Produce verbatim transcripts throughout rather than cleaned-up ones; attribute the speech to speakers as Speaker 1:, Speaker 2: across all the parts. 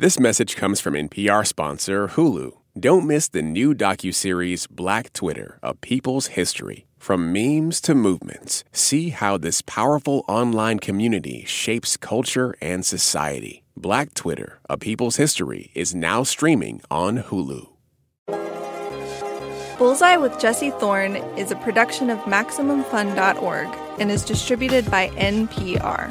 Speaker 1: This message comes from N P R sponsor Hulu. Don't miss the new docuseries Black Twitter, A People's History. From memes to movements, see how this powerful online community shapes culture and society. Black Twitter, A People's History is now streaming on Hulu.
Speaker 2: Bullseye with Jesse Thorne is a production of Maximum Fun dot org and is distributed by N P R.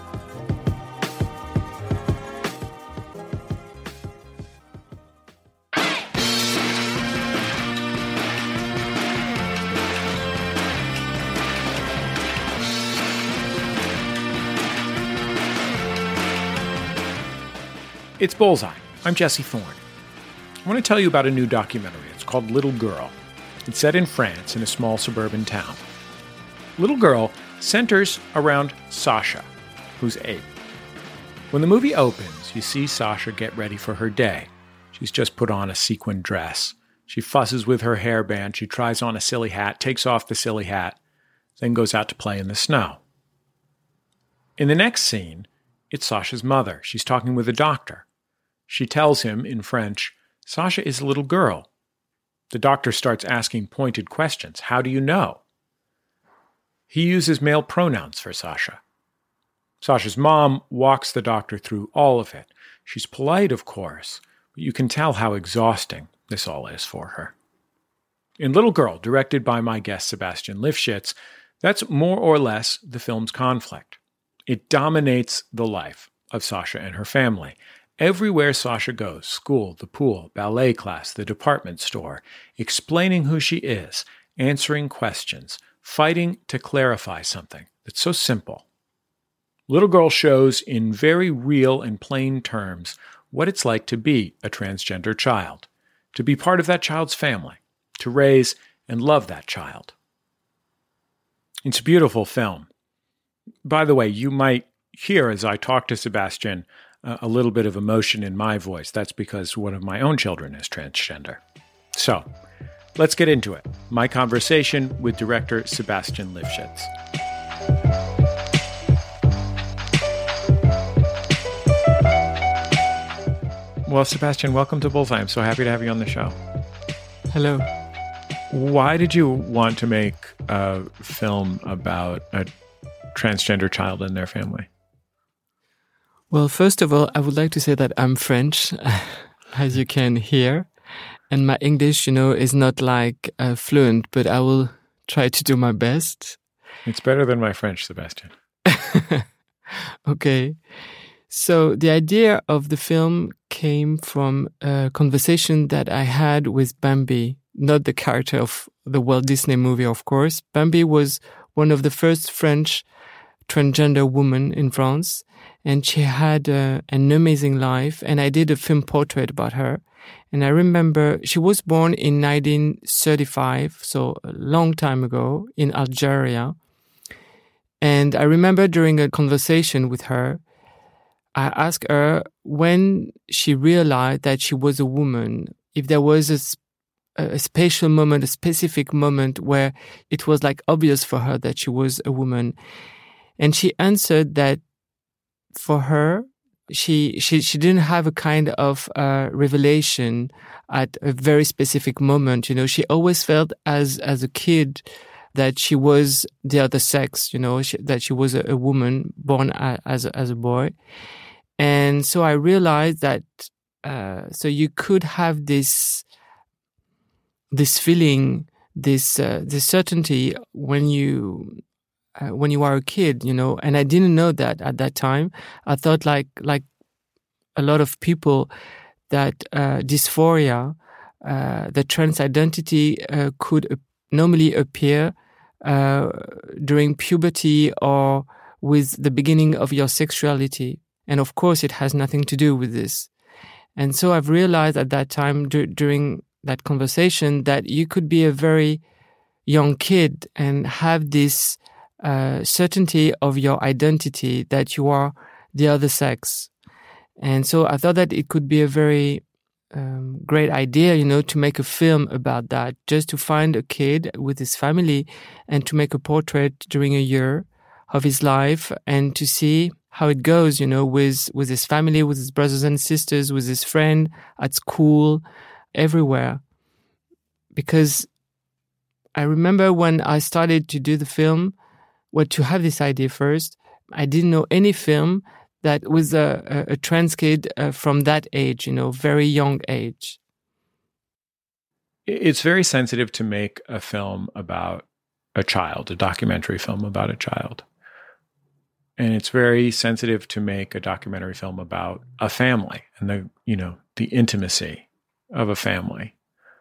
Speaker 3: It's Bullseye. I'm Jesse Thorne. I want to tell you about a new documentary. It's called Little Girl. It's set in France in a small suburban town. Little Girl centers around Sasha, who's eight. When the movie opens, you see Sasha get ready for her day. She's just put on a sequined dress. She fusses with her hairband. She tries on a silly hat, takes off the silly hat, then goes out to play in the snow. In the next scene, it's Sasha's mother. She's talking with a doctor. She tells him, in French, Sasha is a little girl. The doctor starts asking pointed questions. How do you know? He uses male pronouns for Sasha. Sasha's mom walks the doctor through all of it. She's polite, of course, but you can tell how exhausting this all is for her. In Little Girl, directed by my guest Sebastian Lifshitz, that's more or less the film's conflict. It dominates the life of Sasha and her family. Everywhere Sasha goes, school, the pool, ballet class, the department store, explaining who she is, answering questions, fighting to clarify something that's so simple. Little Girl shows in very real and plain terms what it's like to be a transgender child, to be part of that child's family, to raise and love that child. It's a beautiful film. By the way, you might hear as I talk to Sebastian uh, a little bit of emotion in my voice. That's because one of my own children is transgender. So, let's get into it. My conversation with director Sebastian Lifshitz. Well, Sebastian, welcome to Bullseye. I'm so happy to have you on the show.
Speaker 4: Hello.
Speaker 3: Why did you want to make a film about a transgender child and their family?
Speaker 4: Well, first of all, I would like to say that I'm French, as you can hear. And my English, you know, is not like uh, fluent, but I will try to do my best.
Speaker 3: It's better than my French, Sebastian.
Speaker 4: Okay. So the idea of the film came from a conversation that I had with Bambi, not the character of the Walt Disney movie, of course. Bambi was one of the first French transgender women in France, and she had uh, an amazing life, and I did a film portrait about her. And I remember she was born in nineteen thirty-five, so a long time ago, in Algeria. And I remember during a conversation with her, I asked her when she realized that she was a woman, if there was a, a spatial moment, a specific moment where it was like obvious for her that she was a woman. And she answered that for her, she she she didn't have a kind of uh, revelation at a very specific moment. You know, she always felt as as a kid that she was the other sex. You know, she, that she was a, a woman born a, as a, as a boy. And so I realized that uh, so you could have this this feeling, this uh, this certainty when you. Uh, when you are a kid, you know, and I didn't know that at that time. I thought like like a lot of people that uh, dysphoria, uh, the trans identity uh, could uh, normally appear uh, during puberty or with the beginning of your sexuality. And of course, it has nothing to do with this. And so I've realized at that time d- during that conversation that you could be a very young kid and have this Uh, certainty of your identity that you are the other sex. And so I thought that it could be a very um, great idea, you know, to make a film about that, just to find a kid with his family and to make a portrait during a year of his life and to see how it goes, you know, with, with his family, with his brothers and sisters, with his friend, at school, everywhere. Because I remember when I started to do the film, well, to have this idea first, I didn't know any film that was a, a, a trans kid uh, from that age, you know, very young age.
Speaker 3: It's very sensitive to make a film about a child, a documentary film about a child. And it's very sensitive to make a documentary film about a family and the, you know, the intimacy of a family.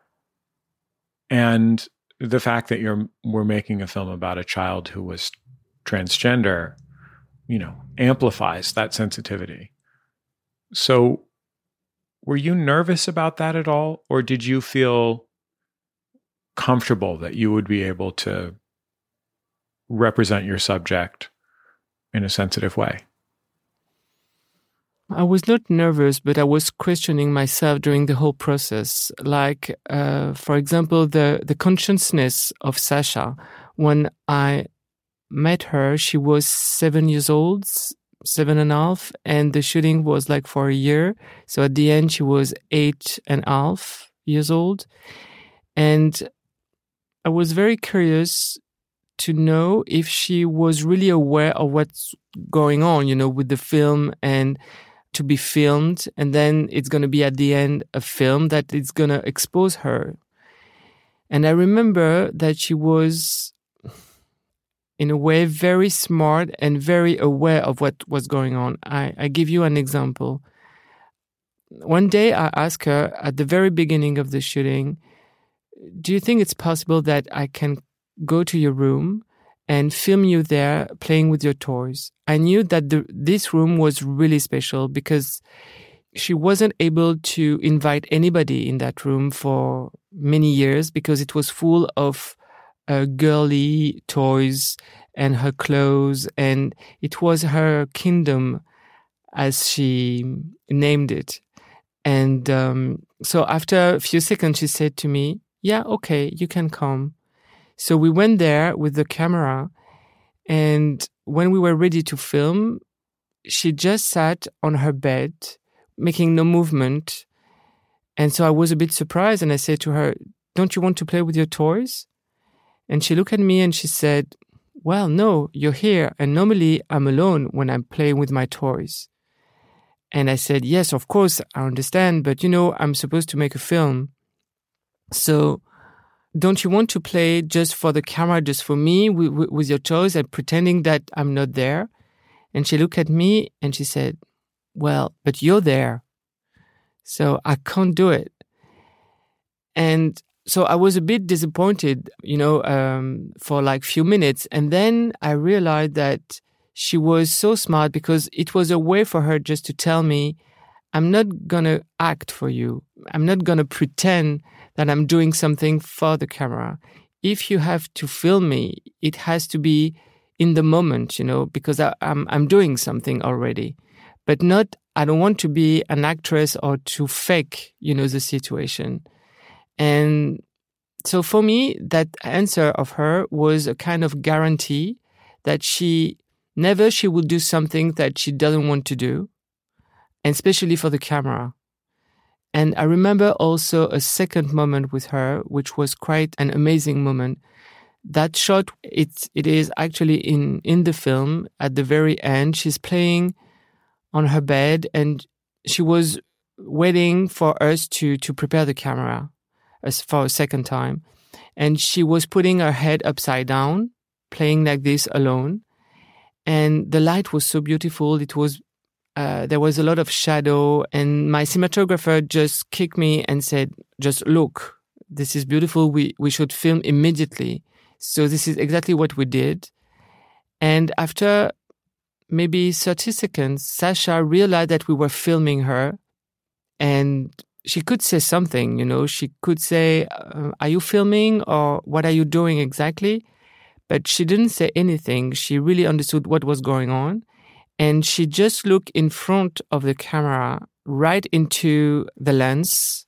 Speaker 3: And the fact that you're we're making a film about a child who was transgender, you know, amplifies that sensitivity. So were you nervous about that at all? Or did you feel comfortable that you would be able to represent your subject in a sensitive way?
Speaker 4: I was not nervous, but I was questioning myself during the whole process. Like, uh, for example, the, the consciousness of Sasha. When I met her, she was seven years old, seven and a half, and the shooting was like for a year. So at the end, she was eight and a half years old. And I was very curious to know if she was really aware of what's going on, you know, with the film and to be filmed. And then it's going to be at the end a film that is going to expose her. And I remember that she was, in a way, very smart and very aware of what was going on. I, I give you an example. One day I asked her at the very beginning of the shooting, do you think it's possible that I can go to your room and film you there playing with your toys? I knew that the, this room was really special because she wasn't able to invite anybody in that room for many years because it was full of uh, girly toys and her clothes, and it was her kingdom, as she named it. And um, so after a few seconds, she said to me, yeah, okay, you can come. So we went there with the camera, and when we were ready to film, she just sat on her bed, making no movement. And so I was a bit surprised, and I said to her, don't you want to play with your toys? And she looked at me and she said, well, no, you're here, and normally I'm alone when I'm playing with my toys. And I said, yes, of course, I understand, but you know, I'm supposed to make a film. So don't you want to play just for the camera, just for me, with, with your toys and pretending that I'm not there? And she looked at me and she said, well, but you're there. So I can't do it. And so I was a bit disappointed, you know, um, for like a few minutes. And then I realized that she was so smart because it was a way for her just to tell me, I'm not going to act for you. I'm not going to pretend that I'm doing something for the camera. If you have to film me, it has to be in the moment, you know, because I, I'm I'm doing something already. But not, I don't want to be an actress or to fake, you know, the situation. And so for me, that answer of her was a kind of guarantee that she, never she will do something that she doesn't want to do, and especially for the camera. And I remember also a second moment with her, which was quite an amazing moment. That shot, it, it is actually in, in the film at the very end. She's playing on her bed and she was waiting for us to, to prepare the camera as for a second time. And she was putting her head upside down, playing like this alone. And the light was so beautiful. It was Uh, there was a lot of shadow, and my cinematographer just kicked me and said, just look, this is beautiful. We, we should film immediately. So this is exactly what we did. And after maybe thirty seconds, Sasha realized that we were filming her, and she could say something, you know, she could say, uh, are you filming, or what are you doing exactly? But she didn't say anything. She really understood what was going on. And she just looked in front of the camera, right into the lens,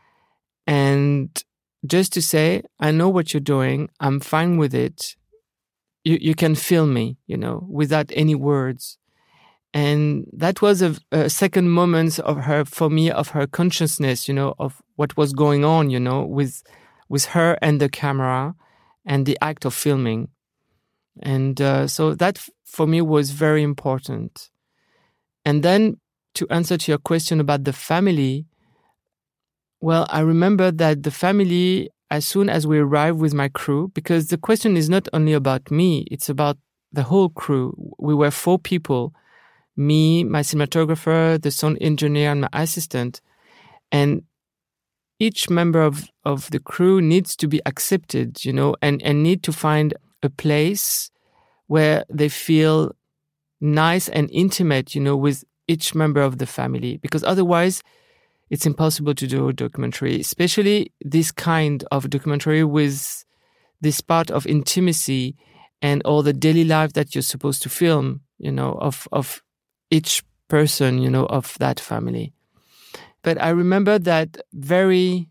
Speaker 4: and just to say, I know what you're doing. I'm fine with it. You you can film me, you know, without any words. And that was a, a second moment of her, for me, of her consciousness, you know, of what was going on, you know, with with her and the camera and the act of filming. And uh, so that, for me, was very important. And then to answer to your question about the family, well, I remember that the family, as soon as we arrived with my crew, because the question is not only about me, it's about the whole crew. We were four people, me, my cinematographer, the sound engineer, and my assistant. And each member of, of the crew needs to be accepted, you know, and, and need to find a place where they feel nice and intimate, you know, with each member of the family. Because otherwise, it's impossible to do a documentary, especially this kind of documentary with this part of intimacy and all the daily life that you're supposed to film, you know, of, of each person, you know, of that family. But I remember that very,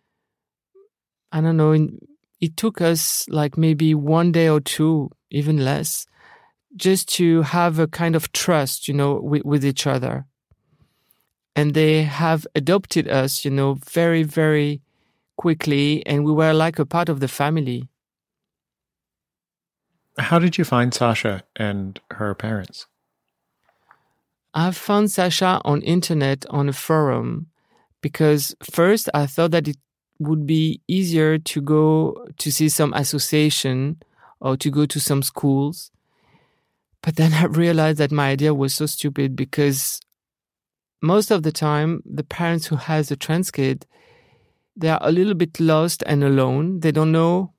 Speaker 4: I don't know, it took us like maybe one day or two, even less, just to have a kind of trust, you know, with, with each other. And they have adopted us, you know, very, very quickly. And we were like a part of the family.
Speaker 3: How did you find Sasha and her parents?
Speaker 4: I found Sasha on internet on a forum because first I thought that it would be easier to go to see some association or to go to some schools. But then I realized that my idea was so stupid because most of the time, the parents who has a trans kid, they are a little bit lost and alone. They don't know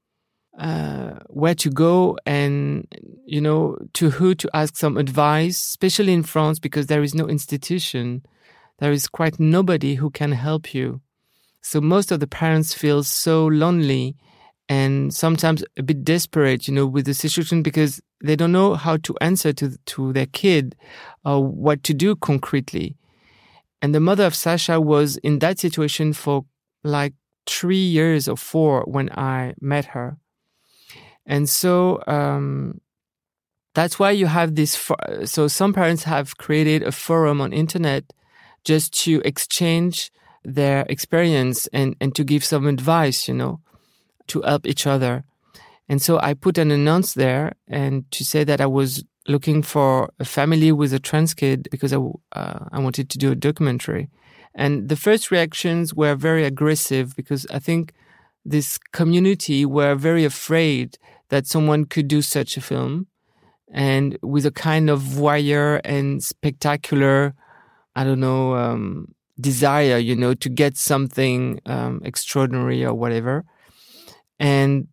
Speaker 4: uh, where to go and, you know, to who to ask some advice, especially in France, because there is no institution. There is quite nobody who can help you. So most of the parents feel so lonely and sometimes a bit desperate, you know, with the situation because they don't know how to answer to to their kid or what to do concretely. And the mother of Sasha was in that situation for like three years or four when I met her. And so um, that's why you have this. For- so some parents have created a forum on internet just to exchange their experience and, and to give some advice, you know, to help each other. And so I put an announce there and to say that I was looking for a family with a trans kid because I, uh, I wanted to do a documentary. And the first reactions were very aggressive because I think this community were very afraid that someone could do such a film and with a kind of voyeur and spectacular, I don't know, um, desire, you know, to get something um, extraordinary or whatever. And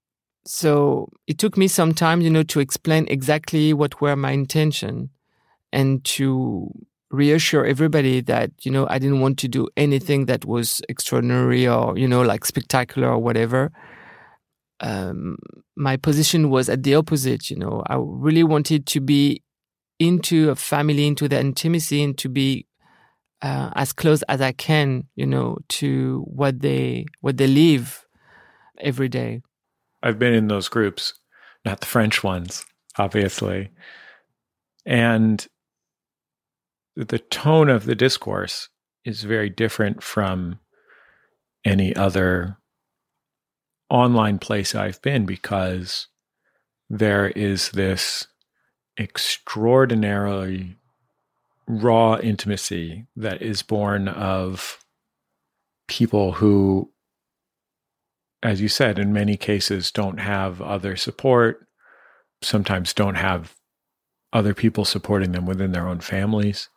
Speaker 4: so it took me some time, you know, to explain exactly what were my intention and to reassure everybody that, you know, I didn't want to do anything that was extraordinary or, you know, like spectacular or whatever. Um, my position was at the opposite, you know. I really wanted to be into a family, into the intimacy, and to be uh, as close as I can, you know, to what they what they live every day.
Speaker 3: I've been in those groups, not the French ones, obviously. And the tone of the discourse is very different from any other online place I've been because there is this extraordinarily raw intimacy that is born of people who, as you said, in many cases don't have other support, sometimes don't have other people supporting them within their own families.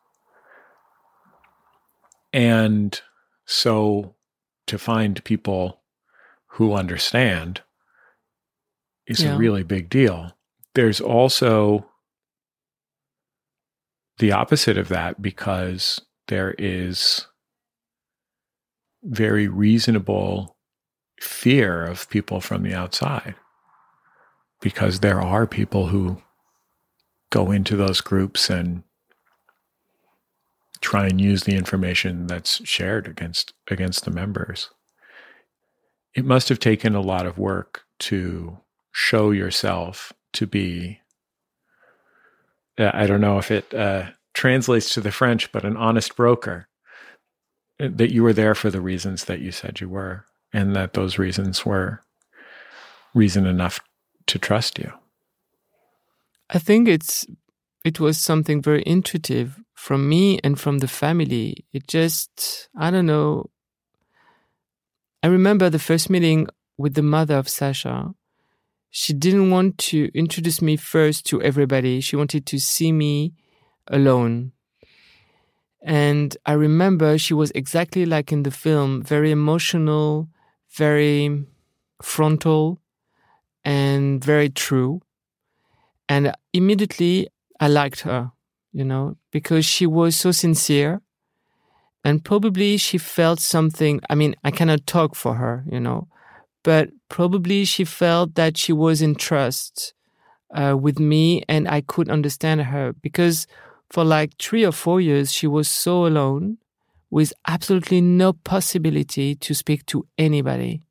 Speaker 3: And so to find people who understand is yeah. a really big deal. There's also the opposite of that because there is very reasonable fear of people from the outside because there are people who go into those groups and try and use the information that's shared against against the members. It must have taken a lot of work to show yourself to be I don't know if it uh, translates to the French, but an honest broker, that you were there for the reasons that you said you were, and that those reasons were reason enough to trust you.
Speaker 4: I think it's it was something very intuitive from me and from the family. It just, I don't know. I remember the first meeting with the mother of Sasha. She didn't want to introduce me first to everybody. She wanted to see me alone. And I remember she was exactly like in the film, very emotional, very frontal, and very true. And immediately I liked her, you know, because she was so sincere. And probably she felt something. I mean, I cannot talk for her, you know, but probably she felt that she was in trust uh, with me, and I could understand her, because for like three or four years, she was so alone with absolutely no possibility to speak to anybody.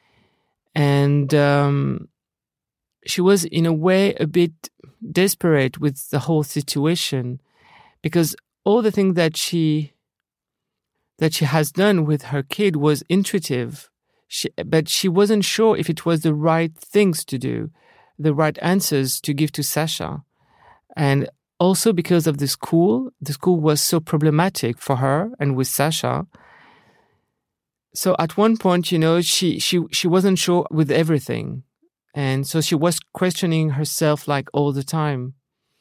Speaker 4: And um, she was in a way a bit desperate with the whole situation, because all the things that she that she has done with her kid was intuitive, she, but she wasn't sure if it was the right things to do, the right answers to give to Sasha. And also because of the school, the school was so problematic for her and with Sasha. So at one point, you know, she she she wasn't sure with everything. And so she was questioning herself like all the time.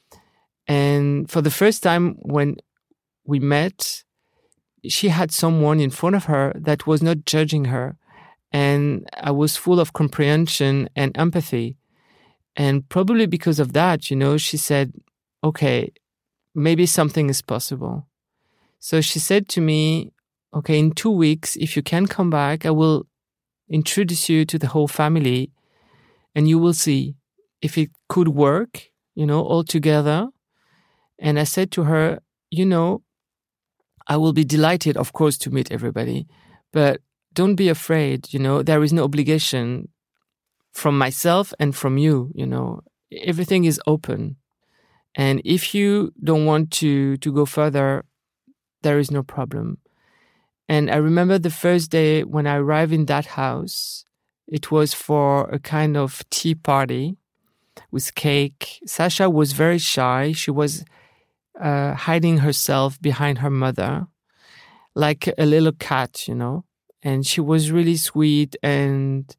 Speaker 4: And for the first time when we met, she had someone in front of her that was not judging her. And I was full of comprehension and empathy. And probably because of that, you know, she said, okay, maybe something is possible. So she said to me, okay, in two weeks, if you can come back, I will introduce you to the whole family, and you will see if it could work, you know, all together. And I said to her, you know, I will be delighted, of course, to meet everybody, but don't be afraid, you know, there is no obligation from myself and from you, you know, everything is open. And if you don't want to, to go further, there is no problem. And I remember the first day when I arrived in that house, it was for a kind of tea party with cake. Sasha was very shy. She was uh, hiding herself behind her mother, like a little cat, you know. And she was really sweet, and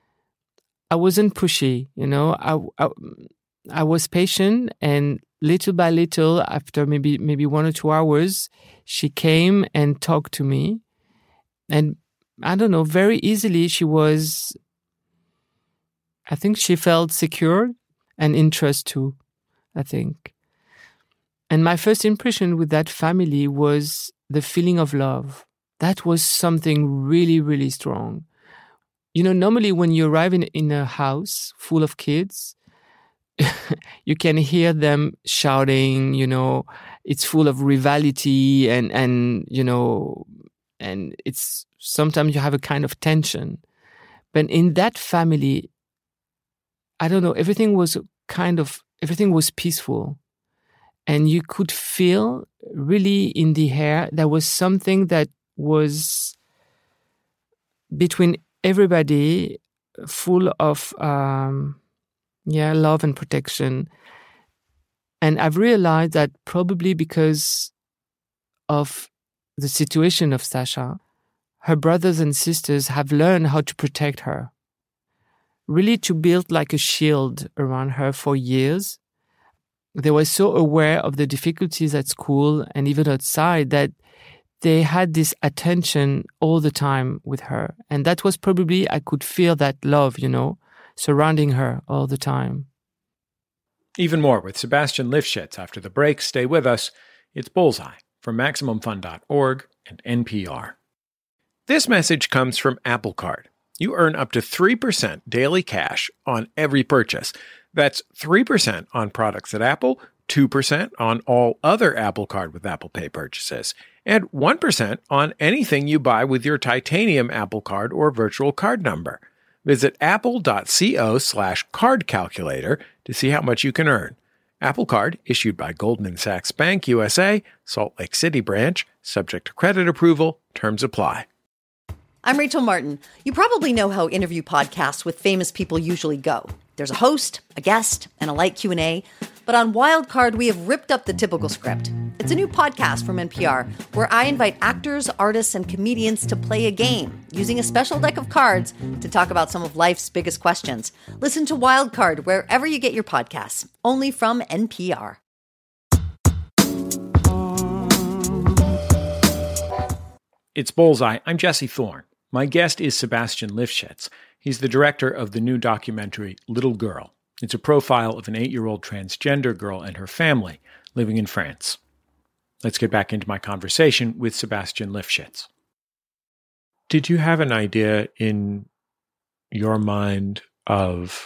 Speaker 4: I wasn't pushy, you know. I, I, I was patient, and little by little, after maybe maybe one or two hours, she came and talked to me. And I don't know, very easily she was, I think she felt secure and interest too, I think. And my first impression with that family was the feeling of love. That was something really, really strong. You know, normally when you arrive in, in a house full of kids, you can hear them shouting, you know, it's full of rivalry and, and, you know, and it's sometimes you have a kind of tension. But in that family, I don't know, everything was kind of, everything was peaceful. And you could feel really in the air, there was something that was between everybody full of, um, yeah, love and protection. And I've realized that probably because of the situation of Sasha, her brothers and sisters have learned how to protect her. Really to build like a shield around her for years. They were so aware of the difficulties at school and even outside that they had this attention all the time with her. And that was probably, I could feel that love, you know, surrounding her all the time.
Speaker 3: Even more with Sebastian Lifshitz after the break. Stay with us. It's Bullseye from Maximum Fun dot org and N P R. This message comes from Apple Card. You earn up to three percent daily cash on every purchase. That's three percent on products at Apple, two percent on all other Apple Card with Apple Pay purchases, and one percent on anything you buy with your titanium Apple Card or virtual card number. Visit apple.co slash card calculator to see how much you can earn. Apple Card, issued by Goldman Sachs Bank U S A, Salt Lake City branch, subject to credit approval, terms apply.
Speaker 5: I'm Rachel Martin. You probably know how interview podcasts with famous people usually go. There's a host, a guest, and a light Q and A. But on Wildcard, we have ripped up the typical script. It's a new podcast from N P R where I invite actors, artists, and comedians to play a game using a special deck of cards to talk about some of life's biggest questions. Listen to Wildcard wherever you get your podcasts, only from N P R.
Speaker 3: It's Bullseye. I'm Jesse Thorne. My guest is Sebastian Lifshitz. He's the director of the new documentary Little Girl. It's a profile of an eight-year-old transgender girl and her family living in France. Let's get back into my conversation with Sebastian Lifshitz. Did you have an idea in your mind of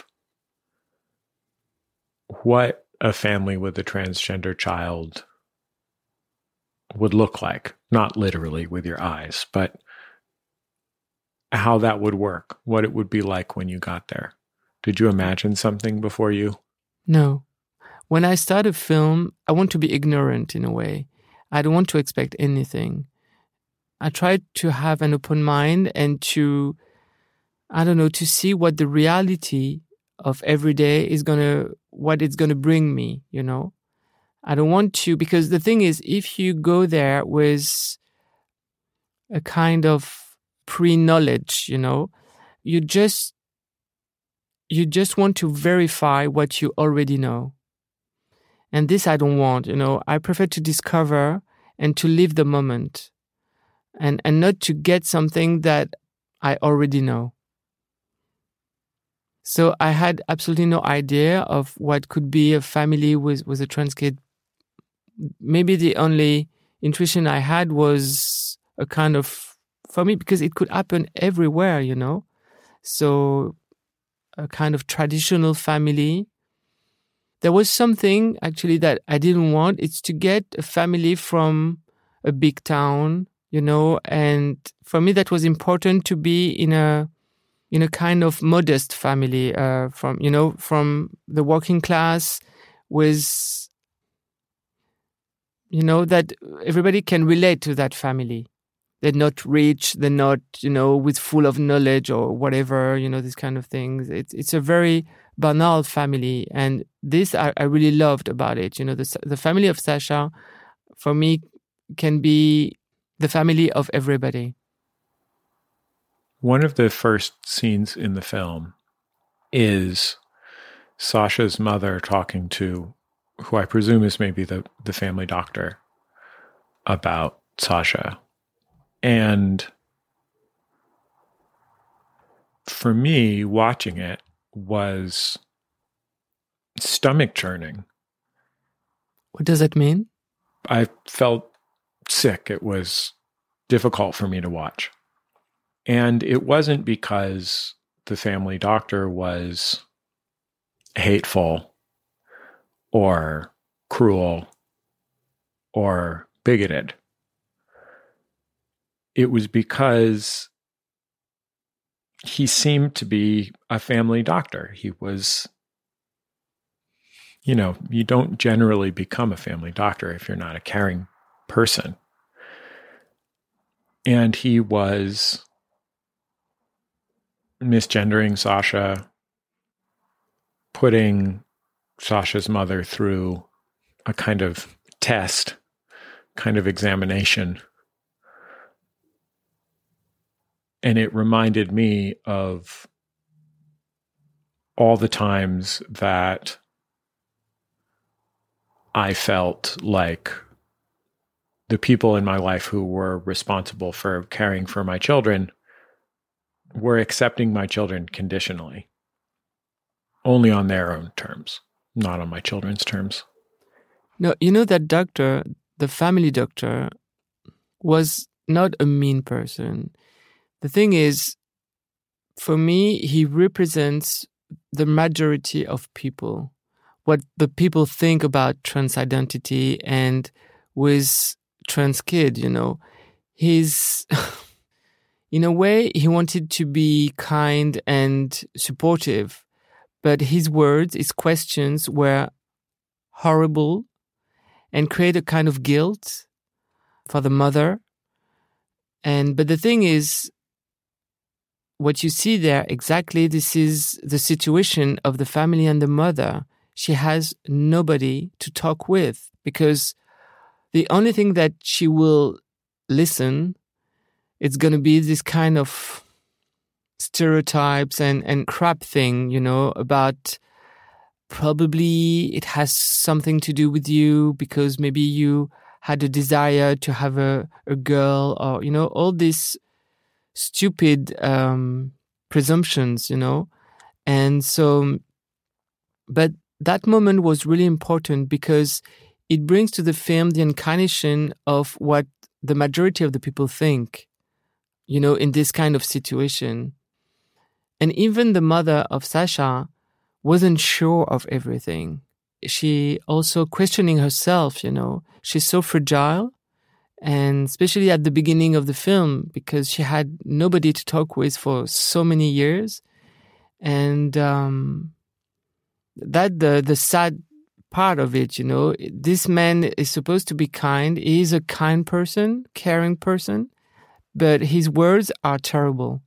Speaker 3: what a family with a transgender child would look like? Not literally with your eyes, but how that would work, what it would be like when you got there. Did you imagine something before you?
Speaker 4: No. When I start a film, I want to be ignorant in a way. I don't want to expect anything. I try to have an open mind and to, I don't know, to see what the reality of every day is going to, what it's going to bring me, you know? I don't want to, because the thing is, if you go there with a kind of pre-knowledge, you know, you just, you just want to verify what you already know. And this I don't want, you know. I prefer to discover and to live the moment and, and not to get something that I already know. So I had absolutely no idea of what could be a family with, with a trans kid. Maybe the only intuition I had was a kind of, for me, because it could happen everywhere, you know. So a kind of traditional family. There was something actually that I didn't want. It's to get a family from a big town, you know, and for me that was important to be in a in a kind of modest family, uh, from, you know, from the working class with, you know, that everybody can relate to that family. They're not rich, they're not, you know, with full of knowledge or whatever, you know, these kind of things. It's it's a very banal family. And this I, I really loved about it. You know, the the family of Sasha, for me, can be the family of everybody.
Speaker 3: One of the first scenes in the film is Sasha's mother talking to, who I presume is maybe the, the family doctor, about Sasha. And for me, watching it was stomach churning.
Speaker 4: What does that mean?
Speaker 3: I felt sick. It was difficult for me to watch. And it wasn't because the family doctor was hateful or cruel or bigoted. It was because he seemed to be a family doctor. He was, you know, you don't generally become a family doctor if you're not a caring person. And he was misgendering Sasha, putting Sasha's mother through a kind of test, kind of examination. And it reminded me of all the times that I felt like the people in my life who were responsible for caring for my children were accepting my children conditionally, only on their own terms, not on my children's terms.
Speaker 4: No, you know that doctor, the family doctor, was not a mean person. The thing is, for me, he represents the majority of people, what the people think about trans identity and with trans kid, you know. He's, in a way, he wanted to be kind and supportive, but his words, his questions were horrible and create a kind of guilt for the mother. And but the thing is, what you see there, exactly this is the situation of the family and the mother. She has nobody to talk with because the only thing that she will listen, it's going to be this kind of stereotypes and, and crap thing, you know, about probably it has something to do with you because maybe you had a desire to have a, a girl or, you know, all these stupid um, presumptions, you know. And so, but that moment was really important because it brings to the film the incarnation of what the majority of the people think, you know, in this kind of situation. And even the mother of Sasha wasn't sure of everything. She also questioning herself, you know. She's so fragile, and especially at the beginning of the film, because she had nobody to talk with for so many years. And um, that the the sad part of it, you know, this man is supposed to be kind. He is a kind person, caring person, but his words are terrible.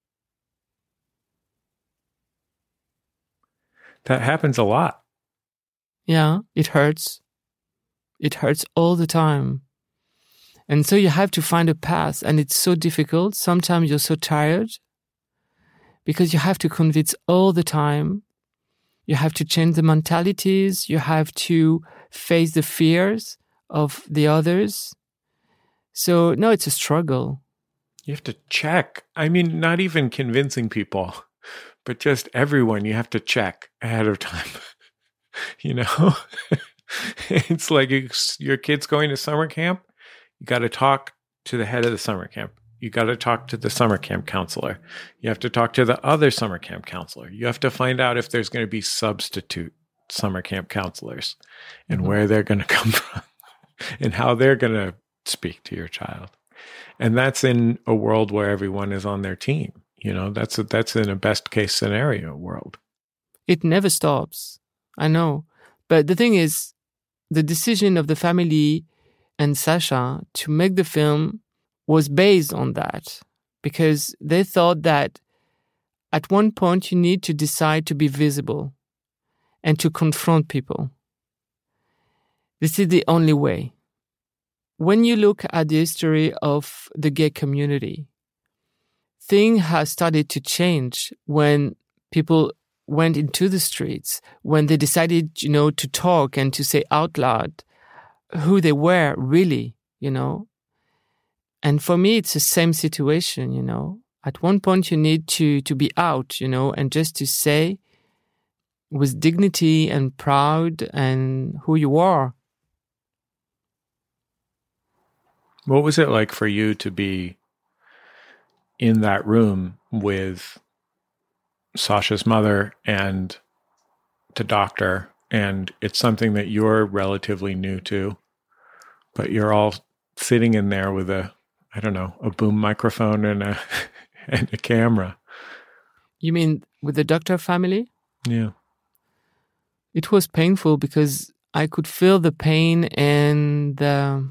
Speaker 3: That happens a lot.
Speaker 4: Yeah, it hurts. It hurts all the time. And so you have to find a path, and it's so difficult. Sometimes you're so tired because you have to convince all the time. You have to change the mentalities. You have to face the fears of the others. So, no, it's a struggle.
Speaker 3: You have to check. I mean, not even convincing people, but just everyone you have to check ahead of time. You know, it's like it's, your kid's going to summer camp. You got to talk to the head of the summer camp. You got to talk to the summer camp counselor. You have to talk to the other summer camp counselor. You have to find out if there's going to be substitute summer camp counselors and mm-hmm. where they're going to come from and how they're going to speak to your child. And that's in a world where everyone is on their team. You know, that's a, that's in a best case scenario world.
Speaker 4: It never stops. I know. But the thing is, the decision of the family and Sasha to make the film was based on that, because they thought that at one point you need to decide to be visible and to confront people. This is the only way. When you look at the history of the gay community, things have started to change when people went into the streets, when they decided, you know, to talk and to say out loud who they were really, you know. And for me, it's the same situation, you know. At one point, you need to, to be out, you know, and just to say with dignity and proud and who you are.
Speaker 3: What was it like for you to be in that room with Sasha's mother and the doctor, and it's something that you're relatively new to, but you're all sitting in there with a, I don't know, a boom microphone and a and a camera.
Speaker 4: You mean with the doctor family?
Speaker 3: Yeah.
Speaker 4: It was painful because I could feel the pain and the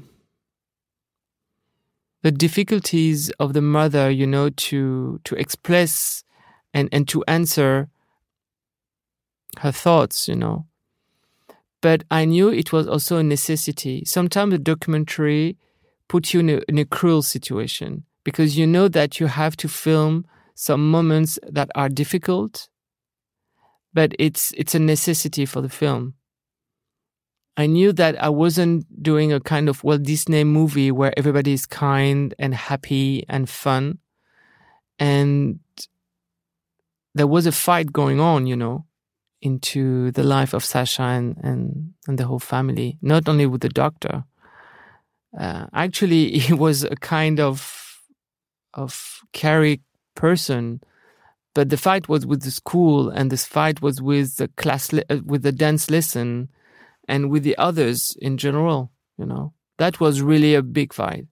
Speaker 4: the difficulties of the mother, you know, to to express and, and to answer her thoughts, you know. But I knew it was also a necessity. Sometimes a documentary puts you in a, in a cruel situation because you know that you have to film some moments that are difficult, but it's it's a necessity for the film. I knew that I wasn't doing a kind of Walt Disney movie where everybody is kind and happy and fun. And there was a fight going on, you know, into the life of Sasha and, and, and the whole family, not only with the doctor. Uh, actually, he was a kind of of caring person, but the fight was with the school, and this fight was with the class, li- with the dance lesson, and with the others in general. You know, that was really a big fight.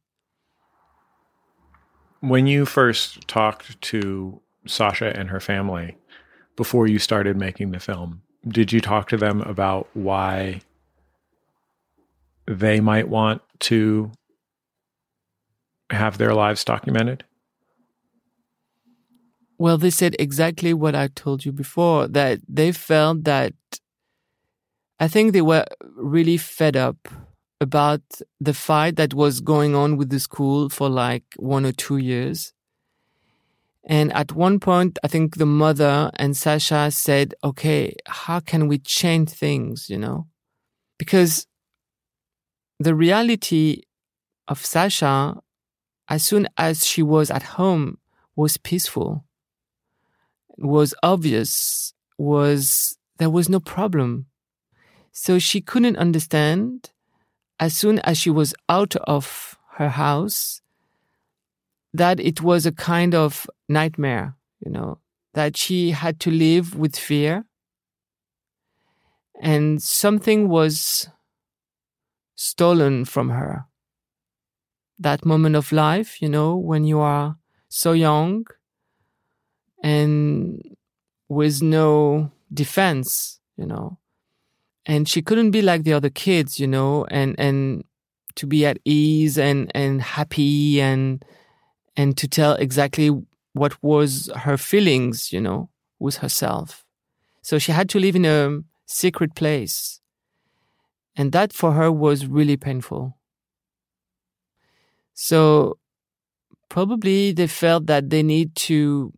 Speaker 3: When you first talked to Sasha and her family before you started making the film, did you talk to them about why they might want to have their lives documented?
Speaker 4: Well, they said exactly what I told you before, that they felt that I think they were really fed up about the fight that was going on with the school for like one or two years. And at one point, I think the mother and Sasha said, okay, how can we change things, you know? Because the reality of Sasha, as soon as she was at home, was peaceful, was obvious, was there was no problem. So she couldn't understand, as soon as she was out of her house, that it was a kind of nightmare, you know, that she had to live with fear. And something was stolen from her. That moment of life, you know, when you are so young and with no defense, you know. And she couldn't be like the other kids, you know, and, and to be at ease and, and happy and and to tell exactly what was her feelings, you know, with herself. So she had to live in a secret place. And that for her was really painful. So probably they felt that they need to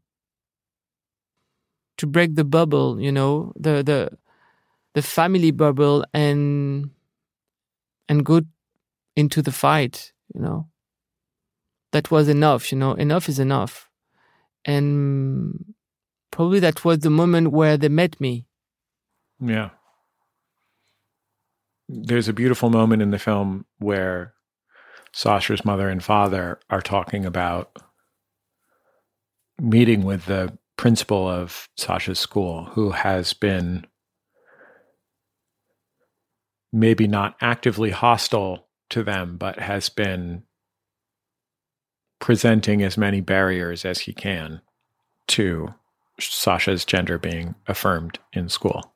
Speaker 4: to break the bubble, you know, the the the family bubble and and go into the fight, you know. That was enough, you know, enough is enough. And probably that was the moment where they met me.
Speaker 3: Yeah. There's a beautiful moment in the film where Sasha's mother and father are talking about meeting with the principal of Sasha's school, who has been maybe not actively hostile to them, but has been presenting as many barriers as he can to Sasha's gender being affirmed in school.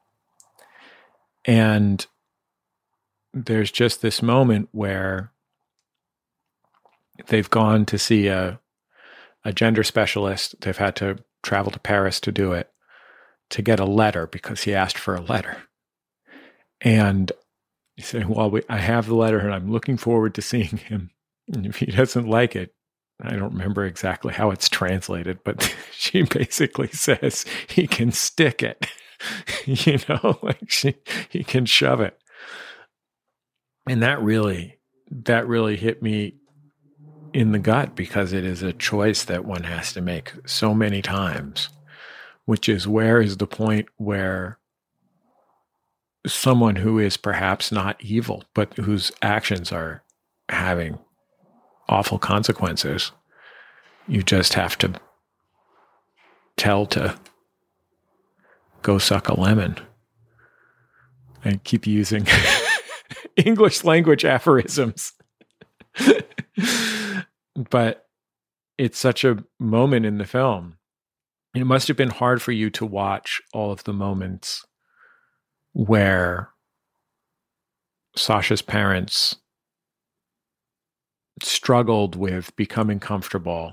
Speaker 3: And there's just this moment where they've gone to see a a gender specialist. They've had to travel to Paris to do it, to get a letter because he asked for a letter. And he said, well, we, I have the letter and I'm looking forward to seeing him. And if he doesn't like it, I don't remember exactly how it's translated, but she basically says he can stick it, you know, like she, he can shove it. And that really, that really hit me in the gut, because it is a choice that one has to make so many times, which is, where is the point where someone who is perhaps not evil, but whose actions are having awful consequences, you just have to tell to go suck a lemon. I keep using English language aphorisms. But it's such a moment in the film. It must have been hard for you to watch all of the moments where Sasha's parents struggled with becoming comfortable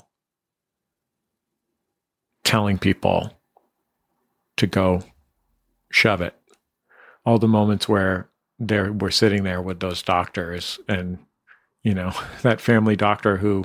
Speaker 3: telling people to go shove it. All the moments where they were sitting there with those doctors and, you know, that family doctor who,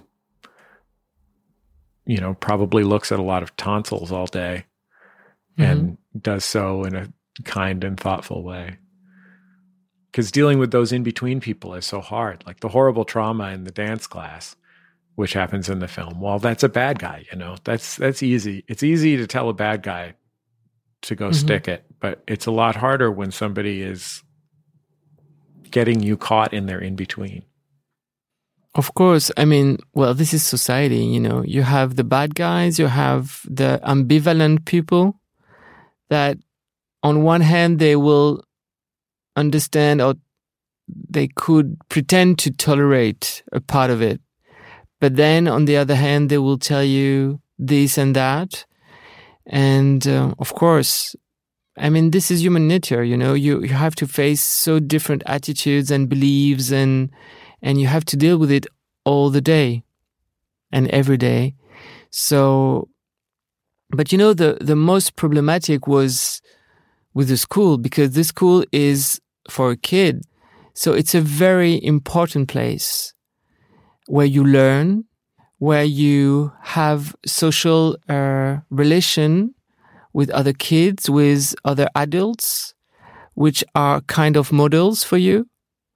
Speaker 3: you know, probably looks at a lot of tonsils all day mm-hmm. and does so in a kind and thoughtful way. Because dealing with those in-between people is so hard. Like the horrible trauma in the dance class, which happens in the film. Well, that's a bad guy, you know. That's that's easy. It's easy to tell a bad guy to go mm-hmm. stick it, but it's a lot harder when somebody is getting you caught in their in-between.
Speaker 4: Of course. I mean, well, this is society, you know. You have the bad guys, you have the ambivalent people that on one hand, they will understand, or they could pretend to tolerate a part of it. But then on the other hand, they will tell you this and that. And uh, of course, I mean, this is human nature, you know, you, you have to face so different attitudes and beliefs, and and you have to deal with it all the day and every day. So, but you know, the, the most problematic was with the school, because this school is for a kid. So it's a very important place where you learn, where you have social uh, relation with other kids, with other adults, which are kind of models for you.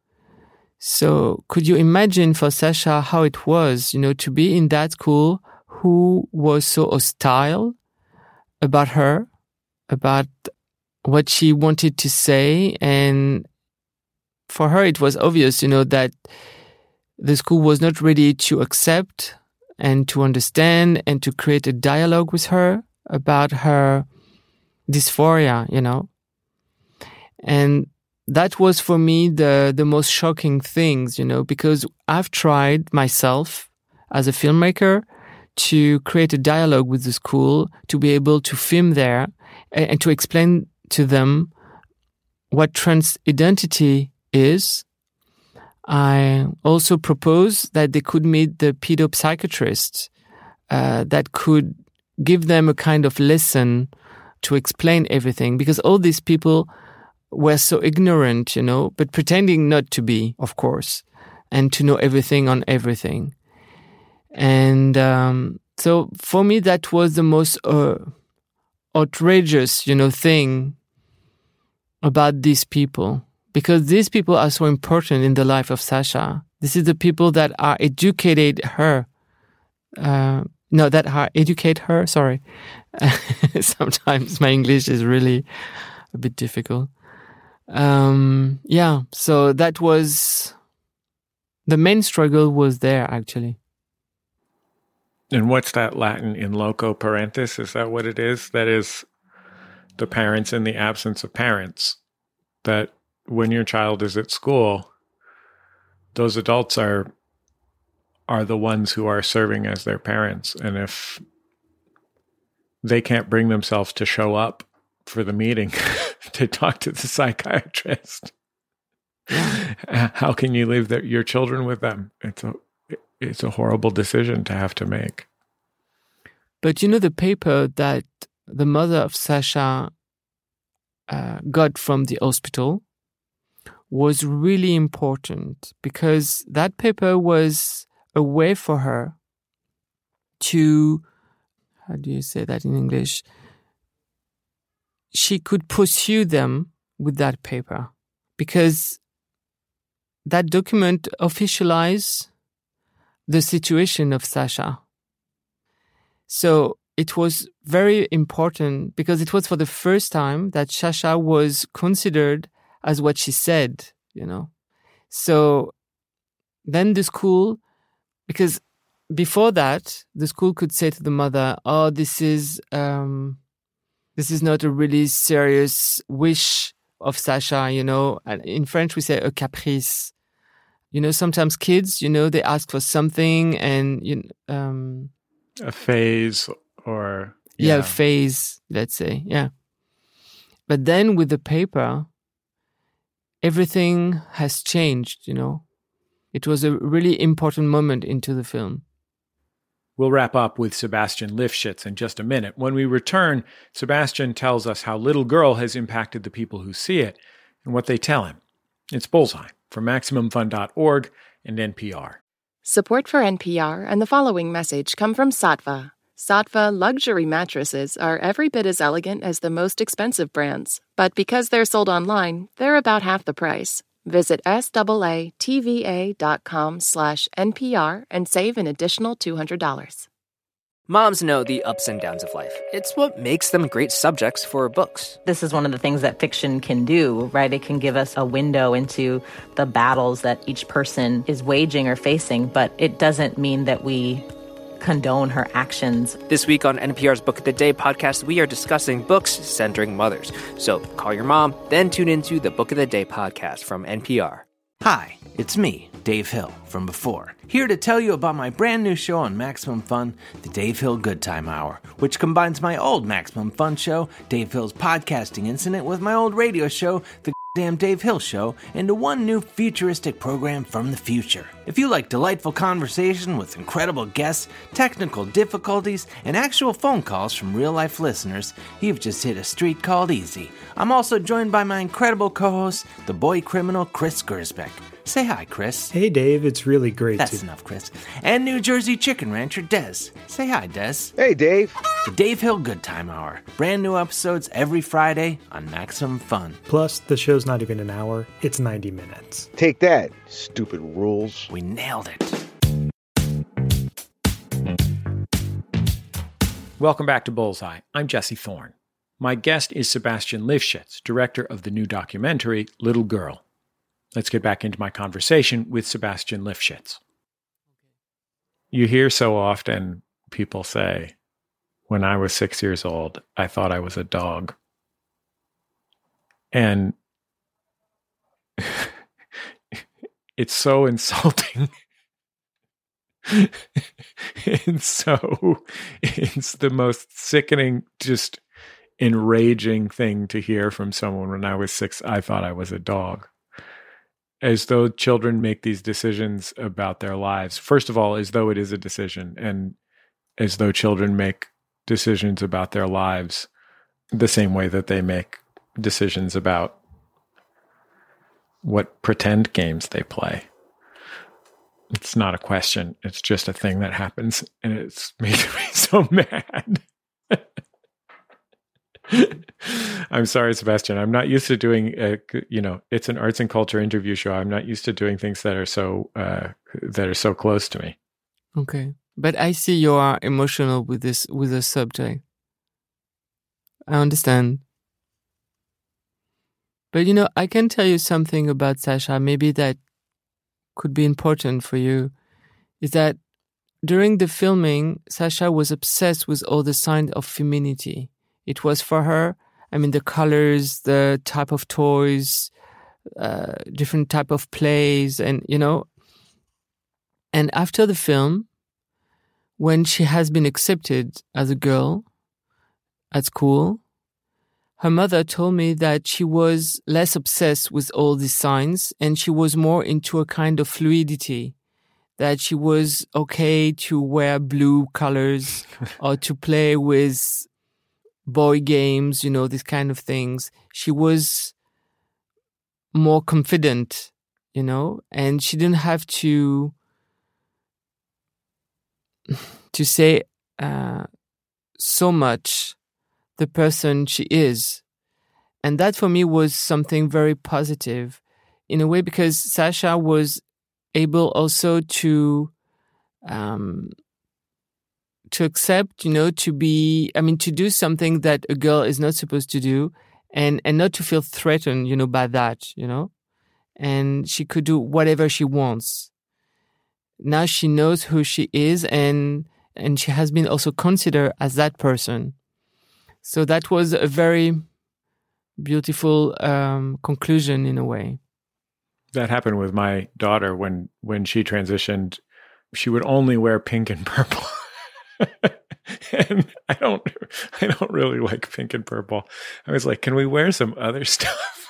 Speaker 4: So could you imagine for Sasha how it was, you know, to be in that school who was so hostile about her, about what she wanted to say? And for her, it was obvious, you know, that the school was not ready to accept and to understand and to create a dialogue with her about her dysphoria, you know. And that was for me the, the most shocking things, you know, because I've tried myself as a filmmaker to create a dialogue with the school, to be able to film there and, and to explain to them what trans identity is. I also proposed that they could meet the pedopsychiatrist uh, that could give them a kind of lesson to explain everything, because all these people were so ignorant, you know, but pretending not to be, of course, and to know everything on everything. And um, so for me, that was the most uh, outrageous, you know, thing about these people, because these people are so important in the life of Sasha. This is the people that are educated her. Uh, no, that are educate her. Sorry. Sometimes my English is really a bit difficult. Um, yeah, so that was the main struggle was there, actually.
Speaker 3: And what's that Latin in loco parentis? Is that what it is? That is the parents in the absence of parents. That when your child is at school, those adults are are the ones who are serving as their parents. And if they can't bring themselves to show up for the meeting to talk to the psychiatrist, how can you leave their, your children with them? It's a it's a horrible decision to have to make.
Speaker 4: But you know, the paper that the mother of Sasha uh, got from the hospital was really important, because that paper was a way for her to, how do you say that in English? She could pursue them with that paper, because that document officialized the situation of Sasha. So it was very important, because it was for the first time that Sasha was considered as what she said, you know. So then the school, because before that, the school could say to the mother, oh, this is um, this is not a really serious wish of Sasha, you know. And in French, we say a caprice. You know, sometimes kids, you know, they ask for something and, you um,
Speaker 3: a phase or...
Speaker 4: Yeah, yeah phase, let's say, yeah. But then with the paper, everything has changed, you know. It was a really important moment into the film.
Speaker 3: We'll wrap up with Sebastian Lifshitz in just a minute. When we return, Sebastian tells us how Little Girl has impacted the people who see it and what they tell him. It's Bullseye from Maximum Fun dot org and N P R.
Speaker 6: Support for N P R and the following message come from Saatva. Saatva luxury mattresses are every bit as elegant as the most expensive brands, but because they're sold online, they're about half the price. Visit SAATVA.com slash NPR and save an additional two hundred dollars.
Speaker 7: Moms know the ups and downs of life. It's what makes them great subjects for books.
Speaker 8: This is one of the things that fiction can do, right? It can give us a window into the battles that each person is waging or facing, but it doesn't mean that we condone her actions.
Speaker 7: This week on N P R's Book of the Day podcast, we are discussing books centering mothers. So call your mom, then tune into the Book of the Day podcast from N P R.
Speaker 9: Hi, it's me, Dave Hill from before, here to tell you about my brand new show on Maximum Fun, the Dave Hill Good Time Hour, which combines my old Maximum Fun show, Dave Hill's Podcasting Incident, with my old radio show, The Damn Dave Hill Show, into one new futuristic program from the future. If you like delightful conversation with incredible guests, technical difficulties, and actual phone calls from real-life listeners, you've just hit a street called easy. I'm also joined by my incredible co-host, the boy criminal Chris Gersbeck. Say hi, Chris.
Speaker 10: Hey, Dave. It's really great
Speaker 9: That's
Speaker 10: to...
Speaker 9: enough, Chris. And New Jersey chicken rancher Des. Say hi, Des.
Speaker 11: Hey, Dave.
Speaker 9: The Dave Hill Good Time Hour. Brand new episodes every Friday on Maximum Fun.
Speaker 10: Plus, the show's not even an hour. It's ninety minutes.
Speaker 11: Take that, stupid rules.
Speaker 9: We nailed it.
Speaker 3: Welcome back to Bullseye. I'm Jesse Thorne. My guest is Sebastian Lifshitz, director of the new documentary, Little Girl. Let's get back into my conversation with Sebastian Lifshitz. You hear so often people say, when I was six years old, I thought I was a dog. And it's so insulting. And so it's the most sickening, just enraging thing to hear from someone. When I was six, I thought I was a dog. As though children make these decisions about their lives. First of all, as though it is a decision, and as though children make decisions about their lives the same way that they make decisions about what pretend games they play. It's not a question. It's just a thing that happens, and it's making me so mad. I'm sorry, Sebastian. I'm not used to doing, a, you know, it's an arts and culture interview show. I'm not used to doing things that are so uh, that are so close to me.
Speaker 4: Okay, but I see you are emotional with this with the subject. I understand. But you know, I can tell you something about Sasha. Maybe that could be important for you. Is that during the filming, Sasha was obsessed with all the signs of femininity. It was for her, I mean, the colors, the type of toys, uh, different type of plays, and, you know. And after the film, when she has been accepted as a girl at school, her mother told me that she was less obsessed with all these signs and she was more into a kind of fluidity, that she was okay to wear blue colors or to play with boy games, you know, these kind of things. She was more confident, you know, and she didn't have to to say uh, so much the person she is. And that for me was something very positive in a way, because Sasha was able also to um to accept, you know, to be, I mean, to do something that a girl is not supposed to do, and, and not to feel threatened, you know, by that, you know, and she could do whatever she wants. Now she knows who she is, and, and she has been also considered as that person. So that was a very beautiful um, conclusion in a way.
Speaker 3: That happened with my daughter when, when she transitioned. She would only wear pink and purple. And I don't, I don't really like pink and purple. I was like, can we wear some other stuff?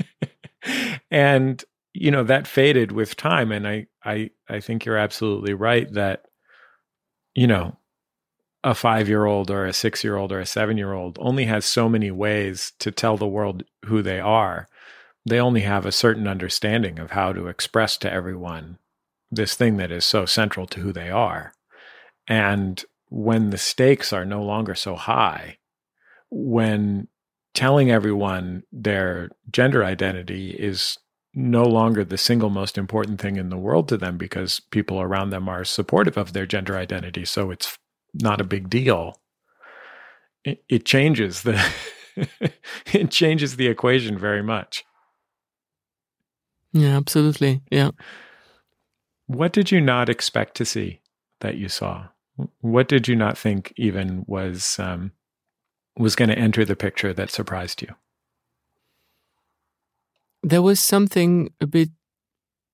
Speaker 3: And, you know, that faded with time. And I, I, I think you're absolutely right that, you know, a five-year-old or a six-year-old or a seven-year-old only has so many ways to tell the world who they are. They only have a certain understanding of how to express to everyone this thing that is so central to who they are. And when the stakes are no longer so high, when telling everyone their gender identity is no longer the single most important thing in the world to them because people around them are supportive of their gender identity, so it's not a big deal, it, it changes the it changes the equation very much.
Speaker 4: Yeah, absolutely. Yeah.
Speaker 3: What did you not expect to see that you saw? What did you not think even was um, was going to enter the picture that surprised you?
Speaker 4: There was something a bit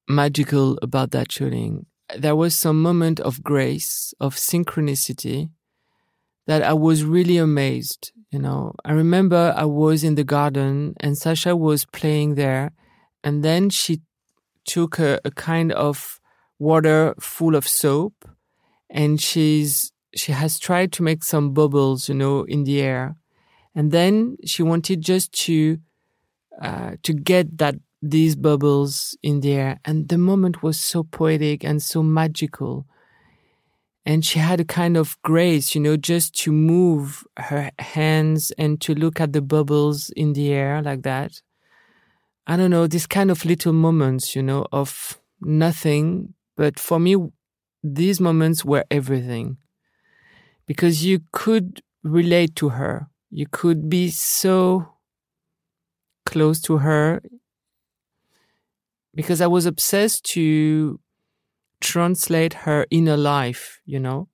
Speaker 4: magical about that shooting. There was some moment of grace, of synchronicity, that I was really amazed. You know, I remember I was in the garden and Sasha was playing there, and then she took a, a kind of water full of soap, and she's she has tried to make some bubbles, you know, in the air, and then she wanted just to uh, to get that these bubbles in the air, and the moment was so poetic and so magical. And she had a kind of grace, you know, just to move her hands and to look at the bubbles in the air like that. I don't know, this kind of little moments, you know, of nothing. But for me, these moments were everything. Because you could relate to her. You could be so close to her. Because I was obsessed to translate her inner life, you know.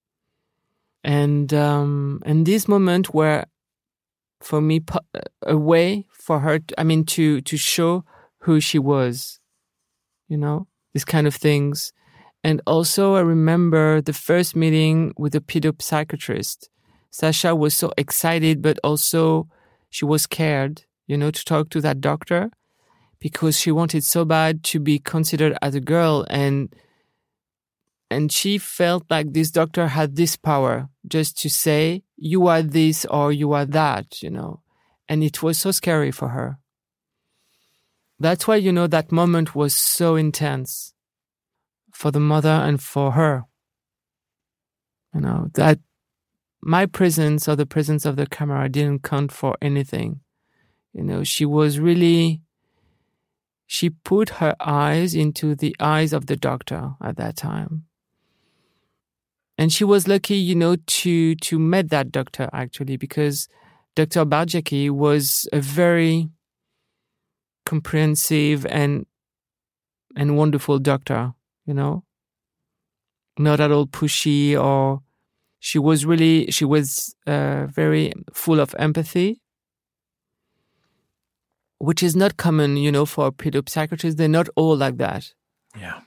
Speaker 4: And um, and this moment were, for me, a way for her, to, I mean, to to show who she was, you know, these kind of things. And also, I remember the first meeting with the pedopsychiatrist. Sasha was so excited, but also she was scared, you know, to talk to that doctor, because she wanted so bad to be considered as a girl. And And she felt like this doctor had this power just to say, you are this or you are that, you know. And it was so scary for her. That's why, you know, that moment was so intense for the mother and for her. You know, that my presence or the presence of the camera didn't count for anything. You know, she was really, she put her eyes into the eyes of the doctor at that time. And she was lucky, you know, to to meet that doctor, actually, because Doctor Barjaki was a very comprehensive and and wonderful doctor, you know. Not at all pushy, or she was really, she was uh, very full of empathy, which is not common, you know, for pedopsychiatrists. They're not all like that.
Speaker 3: Yeah.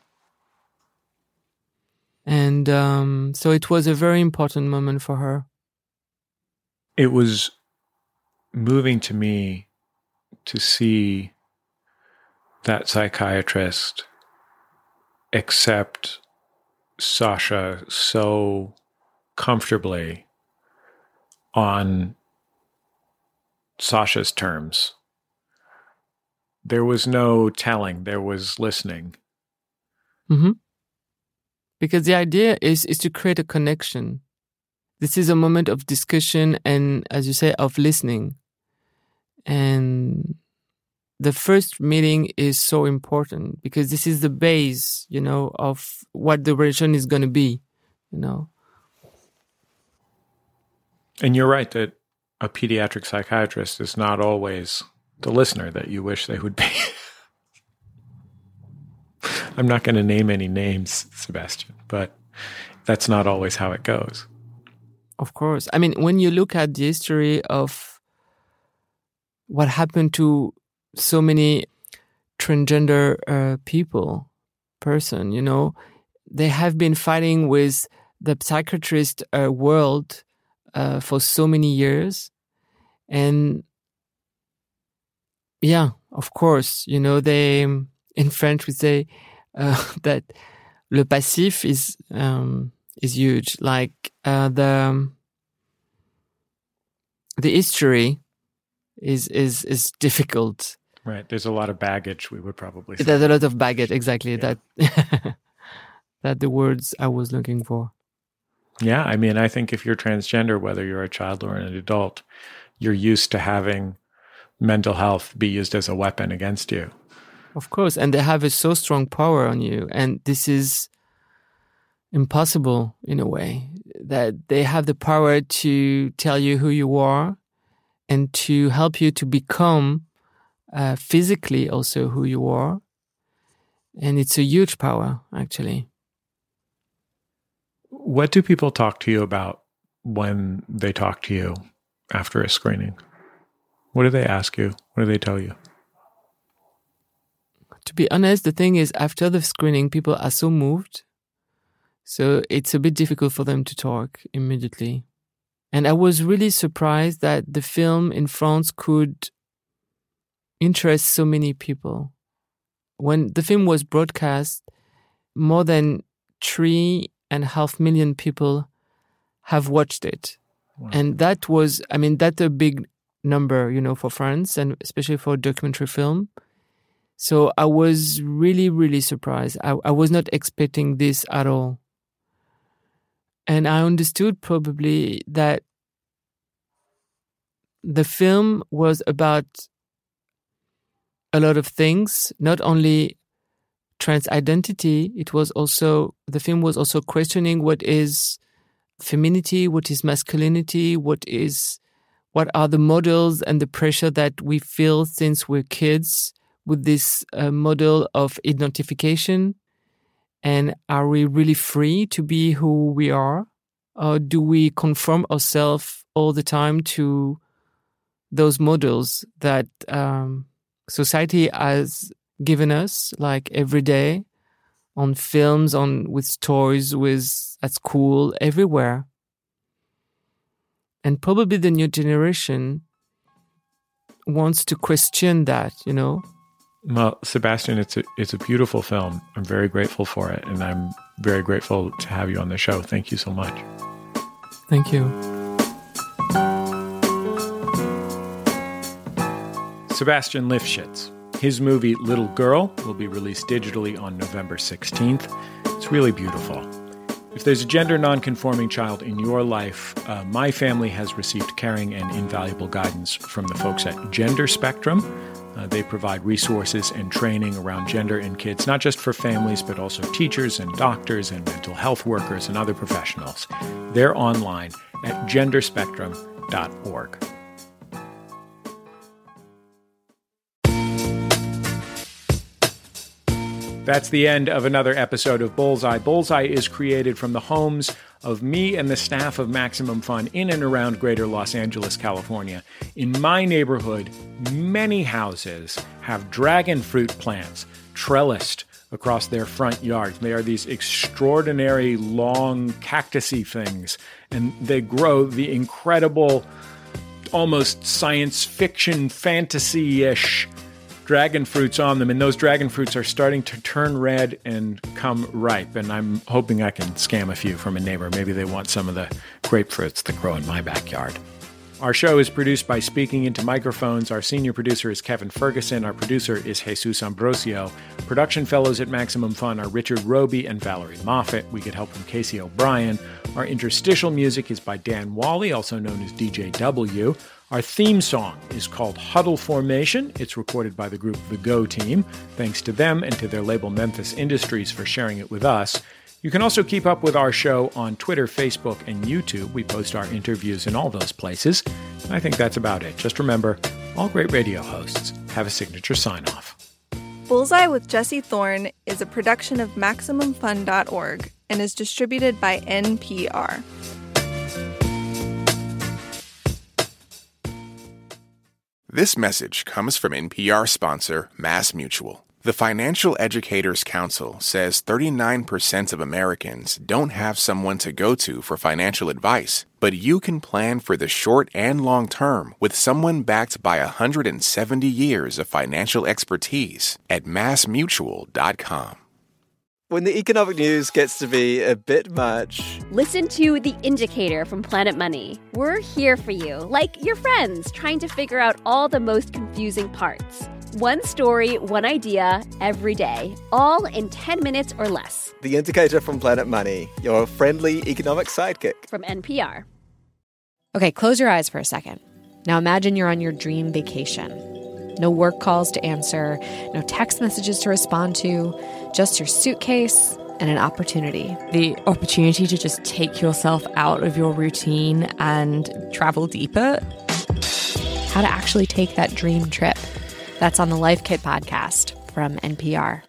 Speaker 4: And um, so it was a very important moment for her.
Speaker 3: It was moving to me to see that psychiatrist accept Sasha so comfortably on Sasha's terms. There was no telling, there was listening.
Speaker 4: Mm-hmm. Because the idea is, is to create a connection. This is a moment of discussion and, as you say, of listening. And the first meeting is so important because this is the base, you know, of what the relation is going to be, you know.
Speaker 3: And you're right that a pediatric psychiatrist is not always the listener that you wish they would be. I'm not going to name any names, Sebastian, but that's not always how it goes.
Speaker 4: Of course. I mean, when you look at the history of what happened to so many transgender uh, people, person, you know, they have been fighting with the psychiatrist uh, world uh, for so many years. And yeah, of course, you know, they, in French, we say uh, that le passif is um, is huge. Like uh, the the history is is is difficult.
Speaker 3: Right. There's a lot of baggage, we would probably say.
Speaker 4: There's a lot of baggage, exactly. Yeah. That that the words I was looking for.
Speaker 3: Yeah, I mean, I think if you're transgender, whether you're a child or an adult, you're used to having mental health be used as a weapon against you.
Speaker 4: Of course, and they have a so strong power on you, and this is impossible in a way, that they have the power to tell you who you are and to help you to become uh, physically also who you are. And it's a huge power, actually.
Speaker 3: What do people talk to you about when they talk to you after a screening? What do they ask you? What do they tell you?
Speaker 4: to be honest, the thing is, after the screening, people are so moved. So it's a bit difficult for them to talk immediately. And I was really surprised that the film in France could interest so many people. When the film was broadcast, more than three and a half million people have watched it. Wow. And that was, I mean, that's a big number, you know, for France and especially for a documentary film. So I was really, really surprised. I, I was not expecting this at all. And I understood probably that the film was about a lot of things, not only trans identity, it was also, the film was also questioning what is femininity, what is masculinity, what is, what are the models and the pressure that we feel since we're kids with this uh, model of identification. And are we really free to be who we are? Or do we conform ourselves all the time to those models that um, society has given us, like every day, on films, on with toys, with at school, everywhere? And probably the new generation wants to question that, you know?
Speaker 3: Well, Sebastian, it's a, it's a beautiful film. I'm very grateful for it, and I'm very grateful to have you on the show. Thank you so much.
Speaker 4: Thank you.
Speaker 3: Sebastian Lifshitz. His movie Little Girl will be released digitally on November sixteenth. It's really beautiful. If there's a gender nonconforming child in your life, uh, my family has received caring and invaluable guidance from the folks at Gender Spectrum. Uh, they provide resources and training around gender in kids, not just for families, but also teachers and doctors and mental health workers and other professionals. They're online at gender spectrum dot org. That's the end of another episode of Bullseye. Bullseye is created from the homes of me and the staff of Maximum Fun in and around greater Los Angeles, California. In my neighborhood, many houses have dragon fruit plants trellised across their front yards. They are these extraordinary long cactusy things, and they grow the incredible, almost science fiction, fantasy-ish dragon fruits on them, and those dragon fruits are starting to turn red and come ripe, and I'm hoping I can scam a few from a neighbor. Maybe they want some of the grapefruits that grow in my backyard. Our show is produced by Speaking Into Microphones. Our senior producer is Kevin Ferguson. Our producer is Jesus Ambrosio. Production fellows at Maximum Fun are Richard Roby and Valerie Moffat. We get help from Casey O'Brien. Our interstitial music is by Dan Wally, also known as D J W. Our theme song is called Huddle Formation. It's recorded by the group The Go Team. Thanks to them and to their label Memphis Industries for sharing it with us. You can also keep up with our show on Twitter, Facebook, and YouTube. We post our interviews in all those places. And I think that's about it. Just remember, all great radio hosts have a signature sign-off.
Speaker 2: Bullseye with Jesse Thorne is a production of Maximum Fun dot org and is distributed by N P R.
Speaker 1: This message comes from N P R sponsor MassMutual. The Financial Educators Council says thirty-nine percent of Americans don't have someone to go to for financial advice, but you can plan for the short and long term with someone backed by one hundred seventy years of financial expertise at mass mutual dot com.
Speaker 12: When the economic news gets to be a bit much,
Speaker 13: listen to The Indicator from Planet Money. We're here for you, like your friends, trying to figure out all the most confusing parts. One story, one idea, every day, all in ten minutes or less.
Speaker 12: The Indicator from Planet Money, your friendly economic sidekick.
Speaker 13: From N P R.
Speaker 14: Okay, close your eyes for a second. Now imagine you're on your dream vacation. No work calls to answer, no text messages to respond to, just your suitcase and an opportunity.
Speaker 15: The opportunity to just take yourself out of your routine and travel deeper.
Speaker 14: How to actually take that dream trip. That's on the Life Kit podcast from N P R.